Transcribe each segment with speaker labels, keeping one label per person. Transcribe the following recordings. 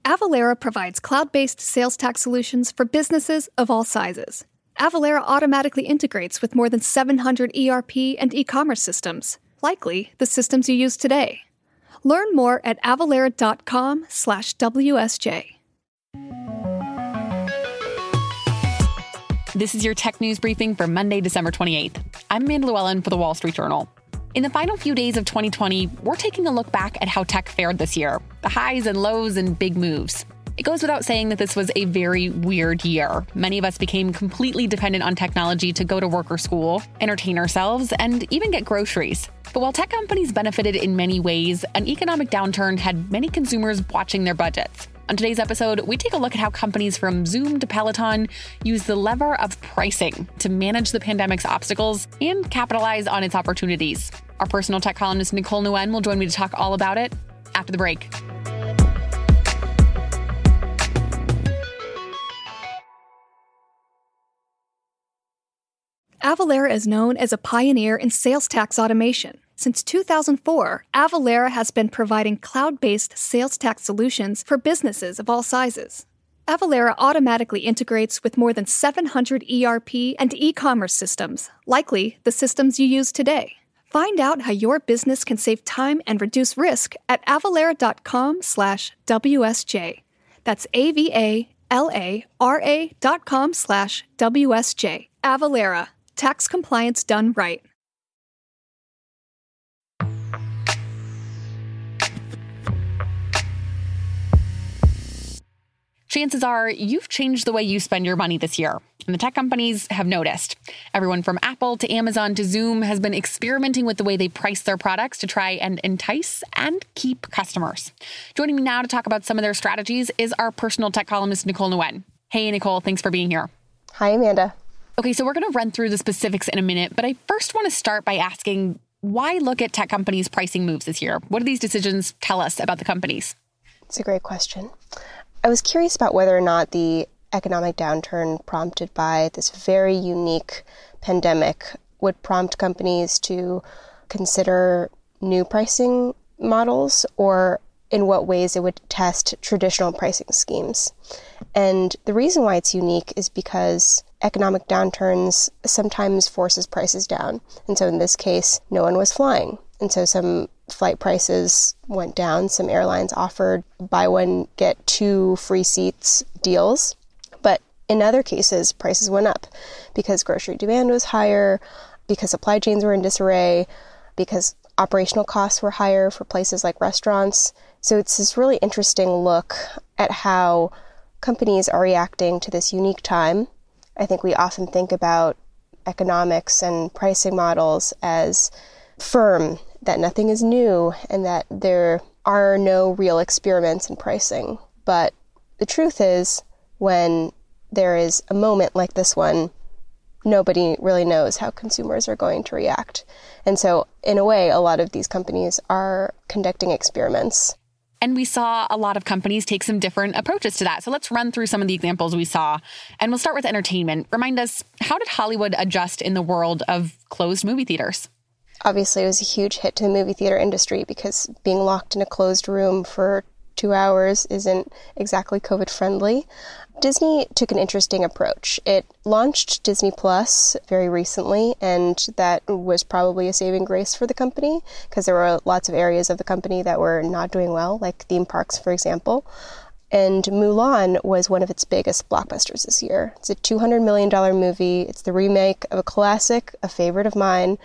Speaker 1: Avalara provides cloud-based sales tax solutions for businesses of all sizes. Avalara automatically integrates with more than 700 ERP and e-commerce systems, likely the systems you use today. Learn more at avalara.com/WSJ.
Speaker 2: This is your tech news briefing for Monday, December 28th. I'm Amanda Llewellyn for The Wall Street Journal. In the final few days of 2020, we're taking a look back at how tech fared this year, the highs and lows and big moves. It goes without saying that this was a very weird year. Many of us became completely dependent on technology to go to work or school, entertain ourselves, and even get groceries. But while tech companies benefited in many ways, an economic downturn had many consumers watching their budgets. On today's episode, we take a look at how companies from Zoom to Peloton use the lever of pricing to manage the pandemic's obstacles and capitalize on its opportunities. Our personal tech columnist Nicole Nguyen will join me to talk all about it after the break.
Speaker 1: Avalara is known as a pioneer in sales tax automation. Since 2004, Avalara has been providing cloud-based sales tax solutions for businesses of all sizes. Avalara automatically integrates with more than 700 ERP and e-commerce systems, likely the systems you use today. Find out how your business can save time and reduce risk at avalara.com/WSJ. That's AVALARA.com/WSJ. Avalara. Tax compliance done right.
Speaker 2: Chances are you've changed the way you spend your money this year, and the tech companies have noticed. Everyone from Apple to Amazon to Zoom has been experimenting with the way they price their products to try and entice and keep customers. Joining me now to talk about some of their strategies is our personal tech columnist, Nicole Nguyen. Hey, Nicole, thanks for being here.
Speaker 3: Hi, Amanda.
Speaker 2: Okay, so we're going to run through the specifics in a minute, but I first want to start by asking, why look at tech companies' pricing moves this year? What do these decisions tell us about the companies?
Speaker 3: It's a great question. I was curious about whether or not the economic downturn prompted by this very unique pandemic would prompt companies to consider new pricing models, or in what ways it would test traditional pricing schemes. And the reason why it's unique is because economic downturns sometimes forces prices down. And so in this case, no one was flying. And so some flight prices went down. Some airlines offered buy one, get two free seats deals. But in other cases, prices went up because grocery demand was higher, because supply chains were in disarray, because operational costs were higher for places like restaurants. So it's this really interesting look at how companies are reacting to this unique time. I think we often think about economics and pricing models as firm, that nothing is new and that there are no real experiments in pricing. But the truth is, when there is a moment like this one, nobody really knows how consumers are going to react. And so, in a way, a lot of these companies are conducting experiments.
Speaker 2: And we saw a lot of companies take some different approaches to that. So let's run through some of the examples we saw. And we'll start with entertainment. Remind us, how did Hollywood adjust in the world of closed movie theaters?
Speaker 3: Obviously, it was a huge hit to the movie theater industry because being locked in a closed room for 2 hours isn't exactly COVID-friendly. Disney took an interesting approach. It launched Disney Plus very recently, and that was probably a saving grace for the company because there were lots of areas of the company that were not doing well, like theme parks, for example. And Mulan was one of its biggest blockbusters this year. It's a $200 million movie. It's the remake of a classic, a favorite of mine.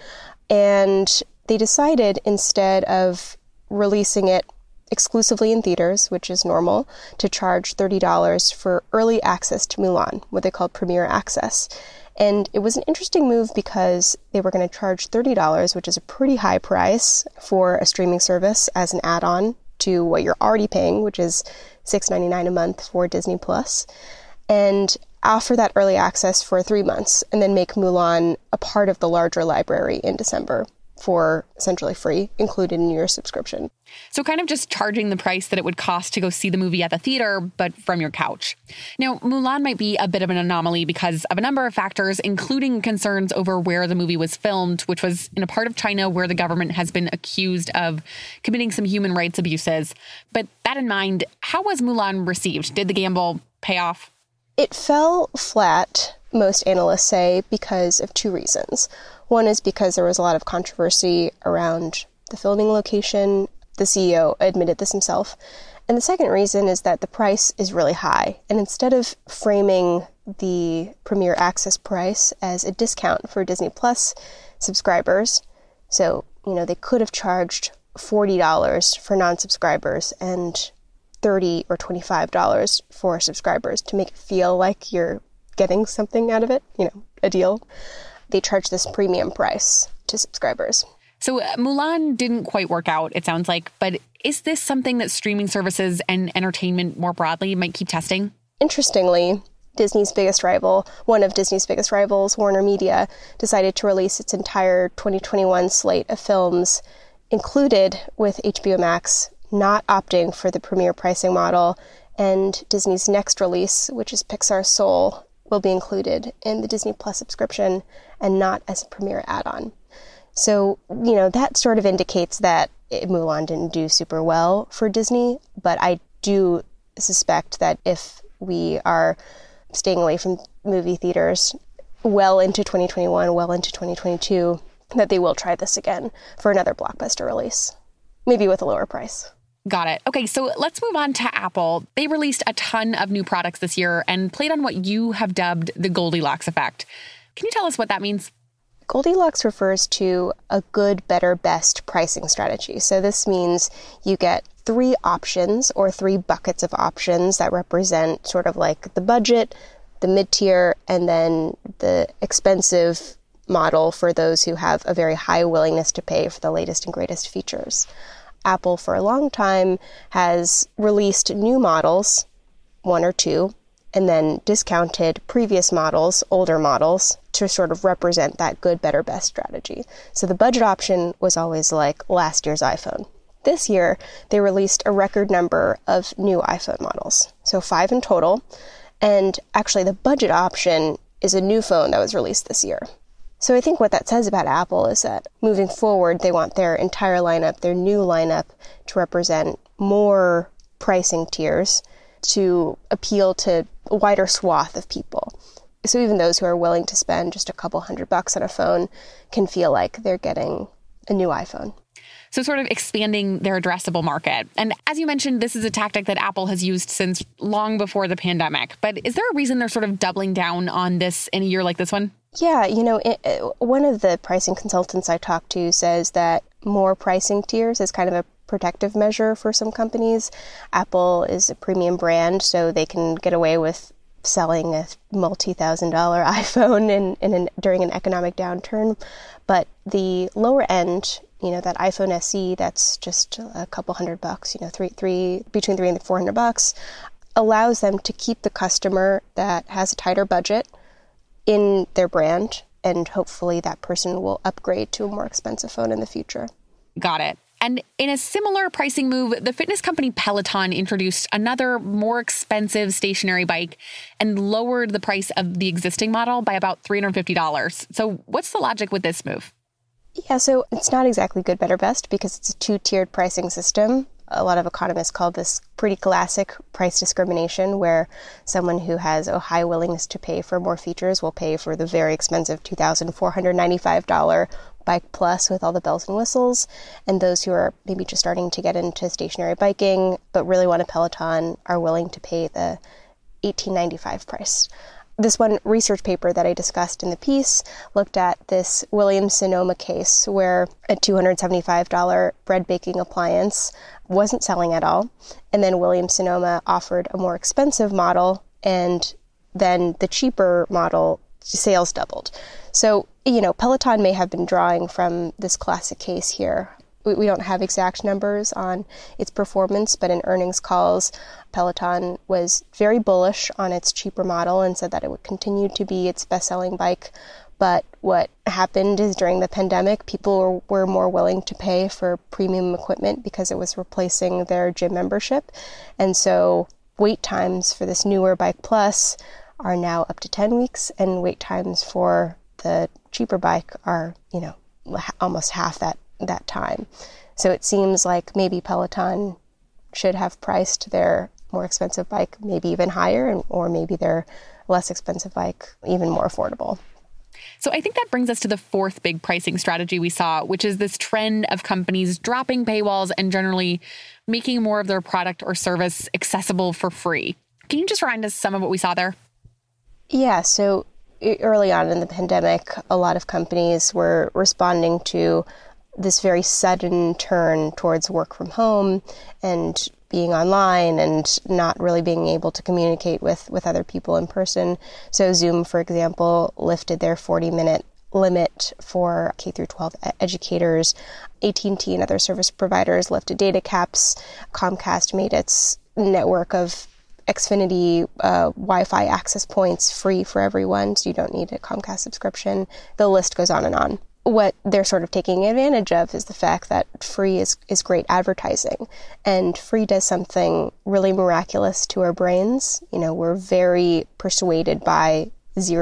Speaker 3: And they decided, instead of releasing it exclusively in theaters, which is normal, to charge $30 for early access to Mulan, what they called Premier Access. And it was an interesting move because they were going to charge $30, which is a pretty high price for a streaming service, as an add-on to what you're already paying, which is $6.99 a month for Disney Plus, and offer that early access for 3 months, and then make Mulan a part of the larger library in December for essentially free, included in your subscription.
Speaker 2: So kind of just charging the price that it would cost to go see the movie at the theater, but from your couch. Now, Mulan might be a bit of an anomaly because of a number of factors, including concerns over where the movie was filmed, which was in a part of China where the government has been accused of committing some human rights abuses. But that in mind, how was Mulan received? Did the gamble pay off?
Speaker 3: It fell flat, most analysts say, because of two reasons. One is because there was a lot of controversy around the filming location. The CEO admitted this himself. And the second reason is that the price is really high. And instead of framing the Premier Access price as a discount for Disney Plus subscribers, so, they could have charged $40 for non-subscribers and $30 or $25 for subscribers to make it feel like you're getting something out of it, a deal. They charge this premium price to subscribers.
Speaker 2: So Mulan didn't quite work out, it sounds like, but is this something that streaming services and entertainment more broadly might keep testing?
Speaker 3: Interestingly, one of Disney's biggest rivals, Warner Media, decided to release its entire 2021 slate of films, included with HBO Max not opting for the premiere pricing model, and Disney's next release, which is Pixar's Soul, will be included in the Disney Plus subscription and not as a premiere add-on. So, that sort of indicates that Mulan didn't do super well for Disney, but I do suspect that if we are staying away from movie theaters well into 2021, well into 2022, that they will try this again for another blockbuster release, maybe with a lower price.
Speaker 2: Got it. Okay, so let's move on to Apple. They released a ton of new products this year and played on what you have dubbed the Goldilocks effect. Can you tell us what that means?
Speaker 3: Goldilocks refers to a good, better, best pricing strategy. So this means you get 3 options or 3 buckets of options that represent sort of like the budget, the mid-tier, and then the expensive model for those who have a very high willingness to pay for the latest and greatest features. Apple, for a long time, has released new models, 1 or 2, and then discounted previous models, older models, to sort of represent that good, better, best strategy. So the budget option was always like last year's iPhone. This year, they released a record number of new iPhone models, so 5 in total. And actually, the budget option is a new phone that was released this year. So I think what that says about Apple is that moving forward, they want their entire lineup, their new lineup, to represent more pricing tiers to appeal to a wider swath of people. So even those who are willing to spend just a couple $100 on a phone can feel like they're getting a new iPhone.
Speaker 2: So sort of expanding their addressable market. And as you mentioned, this is a tactic that Apple has used since long before the pandemic. But is there a reason they're sort of doubling down on this in a year like this one?
Speaker 3: Yeah, one of the pricing consultants I talked to says that more pricing tiers is kind of a protective measure for some companies. Apple is a premium brand, so they can get away with selling a multi-$1,000 iPhone during an economic downturn. But the lower end, that iPhone SE, that's just a couple $100, between $300 and $400, allows them to keep the customer that has a tighter budget in their brand, and hopefully that person will upgrade to a more expensive phone in the future.
Speaker 2: Got it. And in a similar pricing move, the fitness company Peloton introduced another more expensive stationary bike and lowered the price of the existing model by about $350. So what's the logic with this move?
Speaker 3: Yeah, so it's not exactly good, better, best because it's a 2-tiered pricing system. A lot of economists call this pretty classic price discrimination, where someone who has a high willingness to pay for more features will pay for the very expensive $2,495 Bike Plus with all the bells and whistles, and those who are maybe just starting to get into stationary biking but really want a Peloton are willing to pay the $1,895 price. This one research paper that I discussed in the piece looked at this Williams-Sonoma case where a $275 bread baking appliance wasn't selling at all, and then Williams-Sonoma offered a more expensive model, and then the cheaper model sales doubled. So, Peloton may have been drawing from this classic case here. We don't have exact numbers on its performance, but in earnings calls, Peloton was very bullish on its cheaper model and said that it would continue to be its best-selling bike, but what happened is during the pandemic, people were more willing to pay for premium equipment because it was replacing their gym membership. And so wait times for this newer Bike Plus are now up to 10 weeks, and wait times for the cheaper bike are, almost half that time. So it seems like maybe Peloton should have priced their more expensive bike maybe even higher, or maybe their less expensive bike even more affordable.
Speaker 2: So I think that brings us to the fourth big pricing strategy we saw, which is this trend of companies dropping paywalls and generally making more of their product or service accessible for free. Can you just remind us some of what we saw there?
Speaker 3: Yeah, so early on in the pandemic, a lot of companies were responding to this very sudden turn towards work from home and being online and not really being able to communicate with other people in person. So Zoom, for example, lifted their 40-minute limit for K through 12 educators. AT&T and other service providers lifted data caps. Comcast made its network of Xfinity Wi-Fi access points free for everyone, so you don't need a Comcast subscription. The list goes on and on. What they're sort of taking advantage of is the fact that free is great advertising, and free does something really miraculous to our brains. We're very persuaded by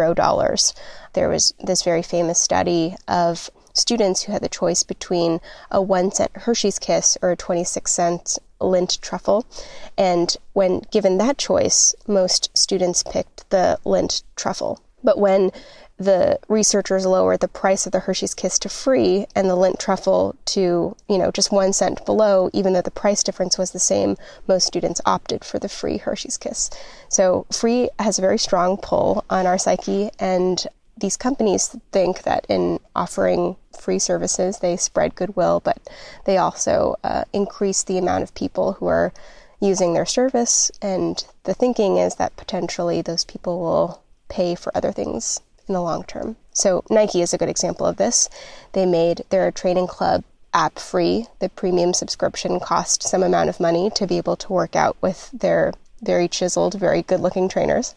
Speaker 3: $0. There was this very famous study of students who had the choice between a 1-cent Hershey's Kiss or a 26-cent Lindt truffle. And when given that choice, most students picked the Lindt truffle. But when the researchers lowered the price of the Hershey's Kiss to free and the Lindt truffle to, just 1 cent below, even though the price difference was the same, most students opted for the free Hershey's Kiss. So free has a very strong pull on our psyche, and these companies think that in offering free services, they spread goodwill, but they also increase the amount of people who are using their service. And the thinking is that potentially those people will pay for other things in the long term. So Nike is a good example of this. They made their training club app free. The premium subscription cost some amount of money to be able to work out with their very chiseled, very good-looking trainers.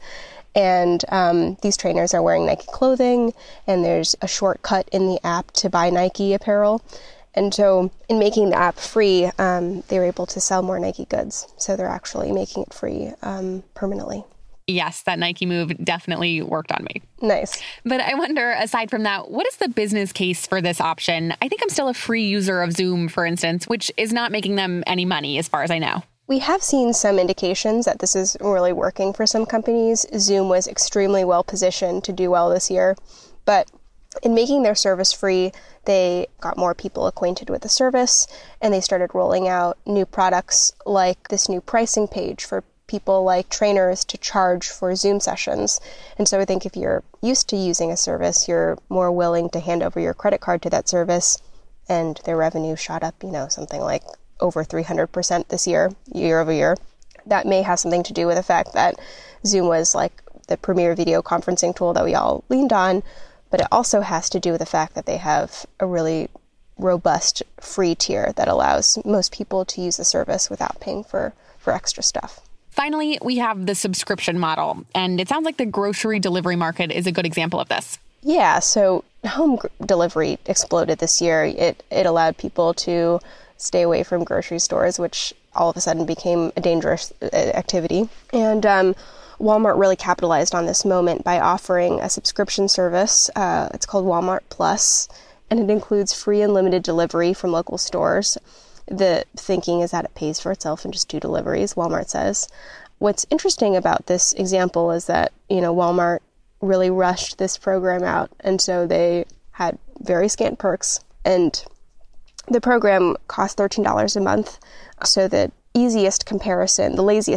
Speaker 3: And these trainers are wearing Nike clothing, and there's a shortcut in the app to buy Nike apparel. And so in making the app free, they were able to sell more Nike goods. So they're actually making it free permanently.
Speaker 2: Yes, that Nike move definitely worked on me.
Speaker 3: Nice.
Speaker 2: But I wonder, aside from that, what is the business case for this option? I think I'm still a free user of Zoom, for instance, which is not making them any money as far as I know.
Speaker 3: We have seen some indications that this is really working for some companies. Zoom was extremely well positioned to do well this year, but in making their service free, they got more people acquainted with the service, and they started rolling out new products like this new pricing page for people like trainers to charge for Zoom sessions. And so I think if you're used to using a service, you're more willing to hand over your credit card to that service, and their revenue shot up, something like over 300% this year over year. That may have something to do with the fact that Zoom was like the premier video conferencing tool that we all leaned on, but it also has to do with the fact that they have a really robust free tier that allows most people to use the service without paying for extra stuff.
Speaker 2: Finally, we have the subscription model, and it sounds like the grocery delivery market is a good example of this.
Speaker 3: Yeah, so home delivery exploded this year. It allowed people to stay away from grocery stores, which all of a sudden became a dangerous activity. And Walmart really capitalized on this moment by offering a subscription service. It's called Walmart Plus, and it includes free and limited delivery from local stores. The thinking is that it pays for itself in just 2 deliveries, Walmart says. What's interesting about this example is that, Walmart really rushed this program out, and so they had very scant perks, and the program cost $13 a month. So the laziest comparison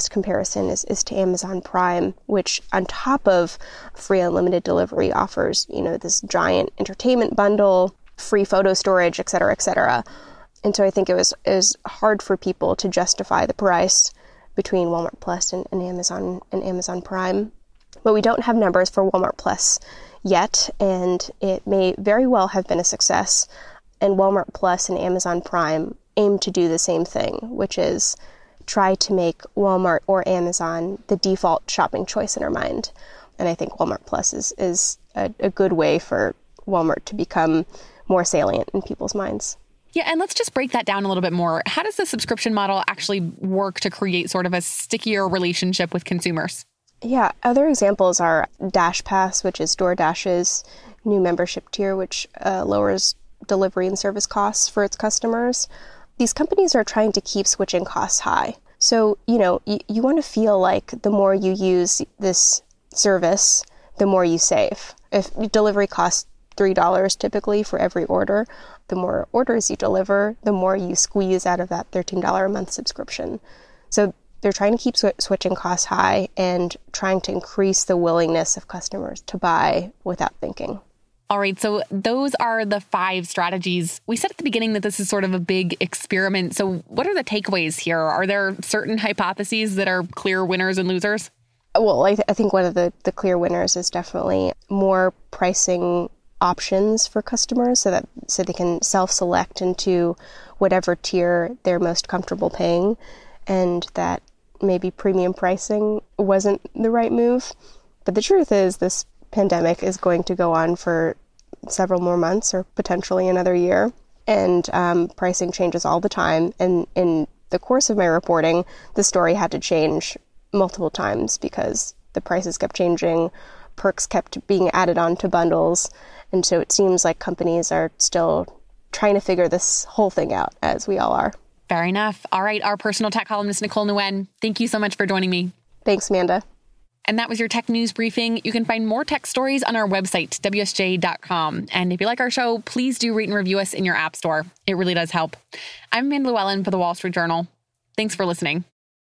Speaker 3: is to Amazon Prime, which on top of free unlimited delivery offers, this giant entertainment bundle, free photo storage, et cetera, et cetera. And so I think it was hard for people to justify the price between Walmart Plus and Amazon Prime. But we don't have numbers for Walmart Plus yet, and it may very well have been a success. And Walmart Plus and Amazon Prime aim to do the same thing, which is try to make Walmart or Amazon the default shopping choice in our mind. And I think Walmart Plus is a good way for Walmart to become more salient in people's minds.
Speaker 2: Yeah, and let's just break that down a little bit more. How does the subscription model actually work to create sort of a stickier relationship with consumers?
Speaker 3: Yeah, other examples are DashPass, which is DoorDash's new membership tier, which lowers delivery and service costs for its customers. These companies are trying to keep switching costs high. So, you want to feel like the more you use this service, the more you save. If delivery costs $3 typically for every order, the more orders you deliver, the more you squeeze out of that $13 a month subscription. So they're trying to keep switching costs high and trying to increase the willingness of customers to buy without thinking.
Speaker 2: All right, so those are the 5 strategies. We said at the beginning that this is sort of a big experiment. So what are the takeaways here? Are there certain hypotheses that are clear winners and losers?
Speaker 3: Well, I think one of the clear winners is definitely more pricing options for customers so they can self-select into whatever tier they're most comfortable paying, and that maybe premium pricing wasn't the right move. But the truth is this pandemic is going to go on for several more months or potentially another year, and pricing changes all the time. And in the course of my reporting, the story had to change multiple times because the prices kept changing, perks kept being added on to bundles. And so it seems like companies are still trying to figure this whole thing out, as we all are.
Speaker 2: Fair enough. All right, our personal tech columnist, Nicole Nguyen, thank you so much for joining me.
Speaker 3: Thanks, Amanda.
Speaker 2: And that was your tech news briefing. You can find more tech stories on our website, WSJ.com. And if you like our show, please do rate and review us in your app store. It really does help. I'm Amanda Llewellyn for The Wall Street Journal. Thanks for listening.